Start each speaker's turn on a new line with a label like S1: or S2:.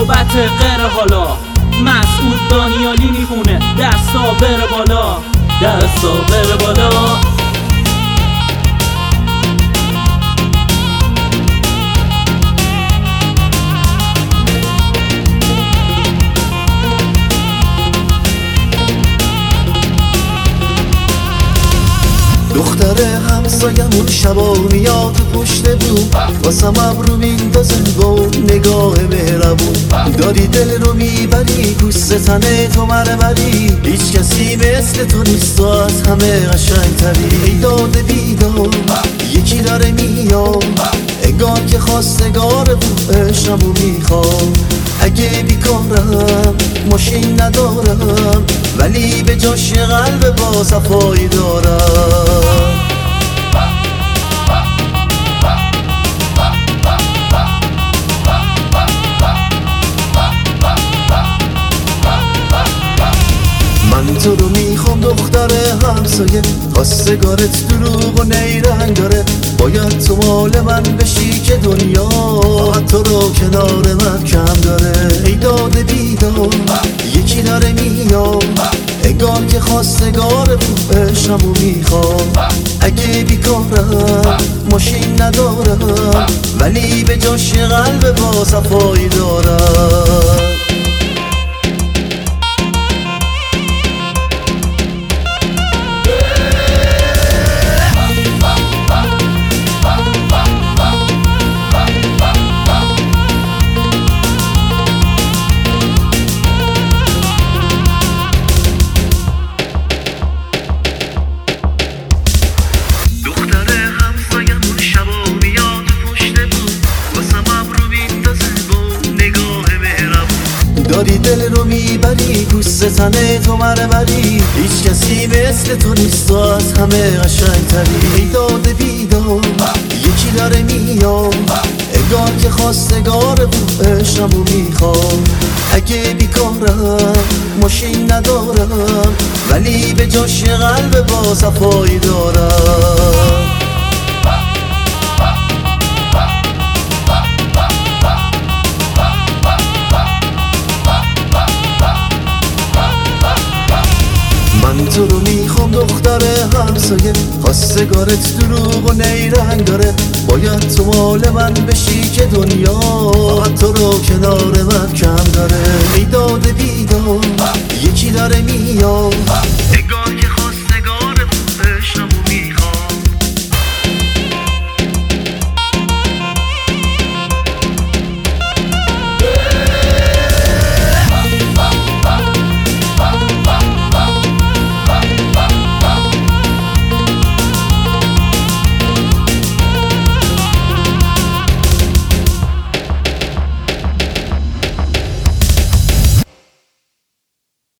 S1: نوبت غیر حالا مسعود دانیالی میخونه دستا بره بالا، دستا بره بالا.
S2: دختر همسایمون شبا میاد پشت بوم واسم ابرو میندازه با نگاه مهربون. داری دل رو میبری پوست تنه تو مرمری، هیچ کسی مثل تو نیست و از همه قشنگتری. داد بیداد یکی داره میاد انگار که خواستگار بود عشقمو میخواد. اگه بیکارم ماشین ندارم ولی به جاش قلب با صفایی دارم. من تو رو میخوام دختر همسایه، خواستگارت دروغ و نیرنگ داره. باید تو مال من بشی که دنیا تو رو کنار من کم داره. ای داد بیداد یکی داره میاد انگار که خواستگار بود عشقمو میخواد. اگه بیکارم ماشین ندارم ولی به جاش قلب با صفایی دارم. داری دل رو میبری پوست تنه تو مرمری، هیچ کسی مثل تو نیست و از همه قشنگتری. داد بیداد یکی داره میاد انگار که خواستگار بود عشقمو میخواد. اگه بیکارم ماشین ندارم ولی به جاش قلب با صفایی دارم. من تو رو میخوام دختر همسایه، خواستگارت دروغ و نیرنگ داره. باید تو مال من بشی که دنیا تو رو کنار من کم داره. ای داد بیداد یکی داره میاد